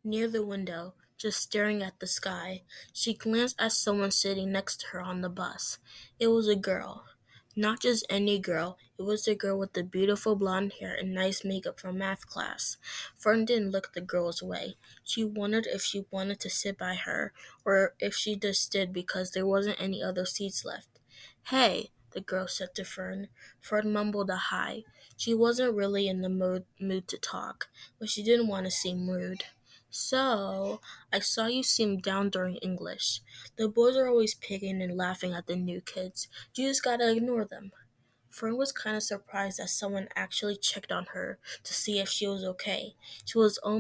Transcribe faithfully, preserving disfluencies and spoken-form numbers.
near the window, just staring at the sky. She glanced at someone sitting next to her on the bus. It was a girl. Not just any girl, it was the girl with the beautiful blonde hair and nice makeup from math class. Fern didn't look the girl's way. She wondered if she wanted to sit by her, or if she just did because there wasn't any other seats left. "Hey," the girl said to Fern. Fern mumbled a hi. She wasn't really in the mood, mood to talk, but she didn't want to seem rude. "So, I saw you seem down during English. The boys are always picking and laughing at the new kids. You just gotta ignore them." Fern was kind of surprised that someone actually checked on her to see if she was okay. She was